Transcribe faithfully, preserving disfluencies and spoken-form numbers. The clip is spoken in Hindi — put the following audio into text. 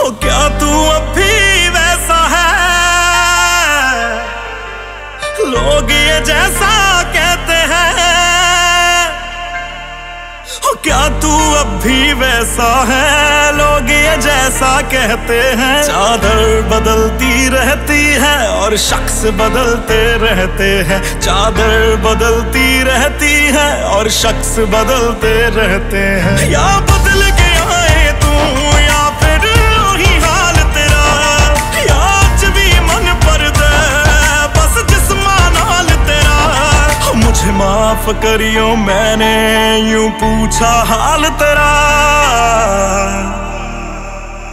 हो क्या तू अब भी वैसा है? लोग ये जैसा कहते हैं। हो क्या तू अब भी वैसा है? लोग ये जैसा कहते हैं। चादर बदलती रहती है और शख्स बदलते रहते हैं। चादर बदलती रहती है और शख्स बदलते रहते हैं। या बदल गया है तू या फिर वही हाल तेरा, या आज भी मन पर दे बस जिस्मान हाल तेरा। मुझे माफ करियो मैंने यूं पूछा हाल तेरा।